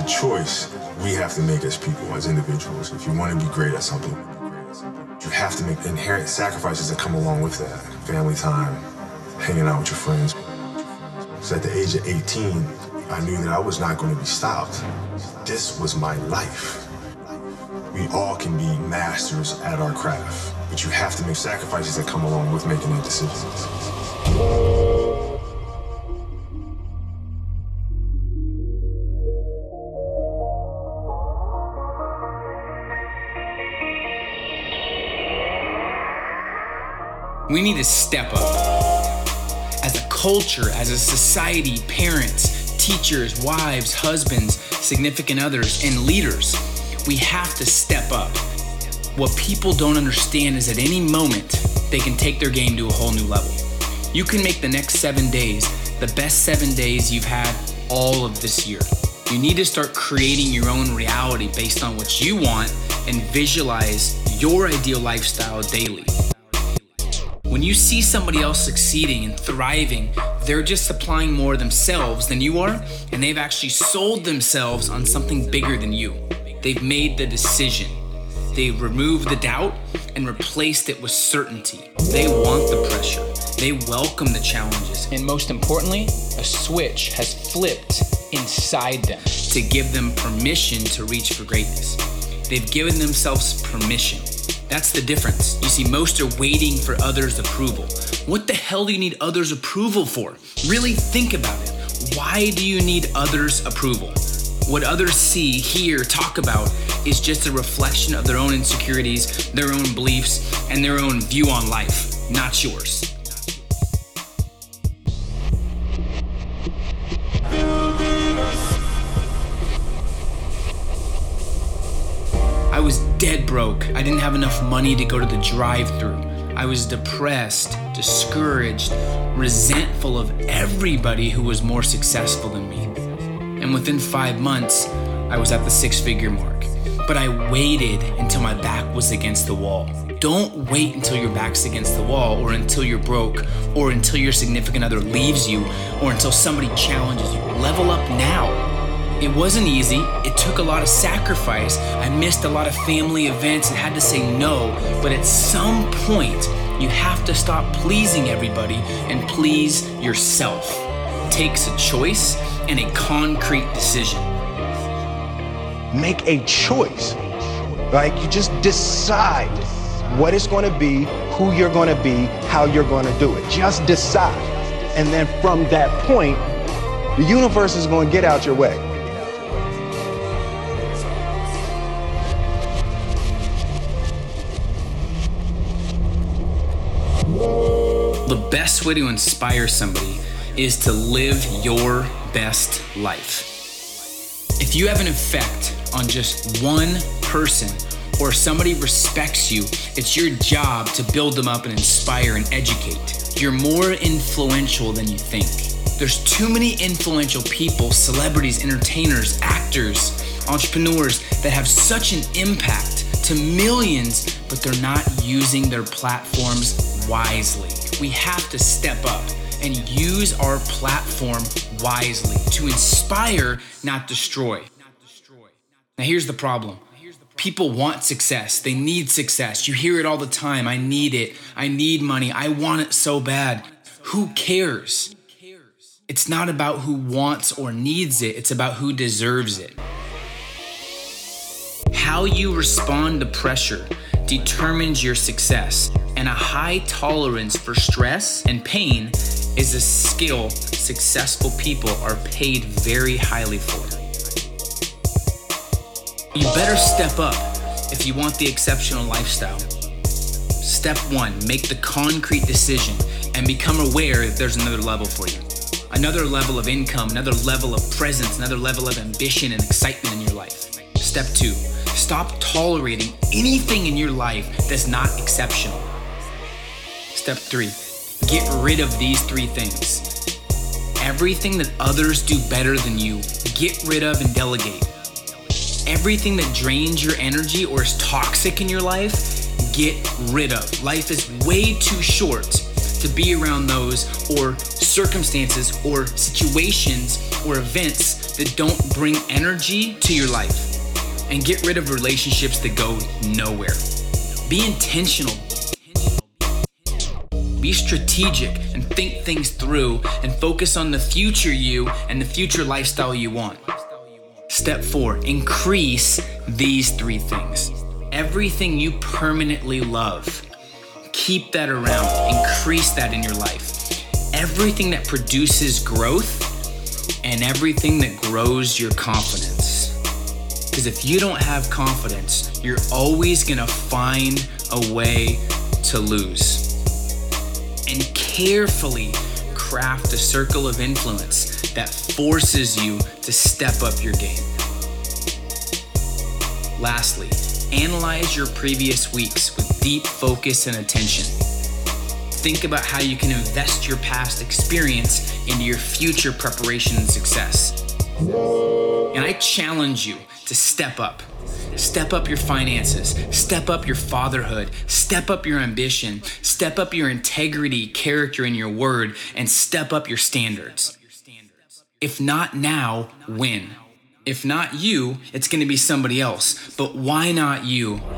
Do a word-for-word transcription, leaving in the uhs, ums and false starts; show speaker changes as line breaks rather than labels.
a choice we have to make as people, as individuals. If you want to be great at something, you have to make inherent sacrifices that come along with that. Family time, hanging out with your friends. So at the age of eighteen, I knew that I was not going to be stopped. This was my life. We all can be masters at our craft, but you have to make sacrifices that come along with making that decision.
We need to step up as a culture, as a society, parents, teachers, wives, husbands, significant others, and leaders. We have to step up. What people don't understand is at any moment, they can take their game to a whole new level. You can make the next seven days the best seven days you've had all of this year. You need to start creating your own reality based on what you want and visualize your ideal lifestyle daily. When you see somebody else succeeding and thriving, they're just supplying more themselves than you are, and they've actually sold themselves on something bigger than you. They've made the decision. They removed the doubt and replaced it with certainty. They want the pressure. They welcome the challenges. And most importantly, a switch has flipped inside them to give them permission to reach for greatness. They've given themselves permission. That's the difference. You see, most are waiting for others' approval. What the hell do you need others' approval for? Really think about it. Why do you need others' approval? What others see, hear, talk about is just a reflection of their own insecurities, their own beliefs, and their own view on life, not yours. I was dead broke. I didn't have enough money to go to the drive-thru. I was depressed, discouraged, resentful of everybody who was more successful than me. And within five months, I was at the six-figure mark. But I waited until my back was against the wall. Don't wait until your back's against the wall, or until you're broke, or until your significant other leaves you, or until somebody challenges you. Level up now. It wasn't easy. It took a lot of sacrifice. I missed a lot of family events and had to say no. But at some point, you have to stop pleasing everybody and please yourself. It takes a choice and a concrete decision.
Make a choice. Like, you just decide what it's going to be, who you're going to be, how you're going to do it. Just decide. And then from that point, the universe is going to get out your way.
The best way to inspire somebody is to live your best life. If you have an effect on just one person, or somebody respects you, it's your job to build them up and inspire and educate. You're more influential than you think. There's too many influential people, celebrities, entertainers, actors, entrepreneurs that have such an impact to millions, but they're not using their platforms wisely. We have to step up and use our platform wisely to inspire, not destroy. Now here's the problem. People want success. They need success. You hear it all the time. I need it. I need money. I want it so bad. Who cares? It's not about who wants or needs it. It's about who deserves it. How you respond to pressure determines your success, and a high tolerance for stress and pain is a skill successful people are paid very highly for. You better step up if you want the exceptional lifestyle. Step one, make the concrete decision and become aware that there's another level for you. Another level of income, another level of presence, another level of ambition and excitement in your life. Step two, stop tolerating anything in your life that's not exceptional. Step three, get rid of these three things. Everything that others do better than you, get rid of and delegate. Everything that drains your energy or is toxic in your life, get rid of. Life is way too short to be around those or circumstances or situations or events that don't bring energy to your life. And get rid of relationships that go nowhere. Be intentional. Be strategic and think things through and focus on the future you and the future lifestyle you want. Step four, increase these three things. Everything you permanently love, keep that around, increase that in your life. Everything that produces growth and everything that grows your confidence. Because if you don't have confidence, you're always gonna find a way to lose. And carefully craft a circle of influence that forces you to step up your game. Lastly, analyze your previous weeks with deep focus and attention. Think about how you can invest your past experience into your future preparation and success. And I challenge you to step up. Step up your finances, step up your fatherhood, step up your ambition, step up your integrity, character, and your word, and step up your standards. If not now, when? If not you, it's gonna be somebody else. But why not you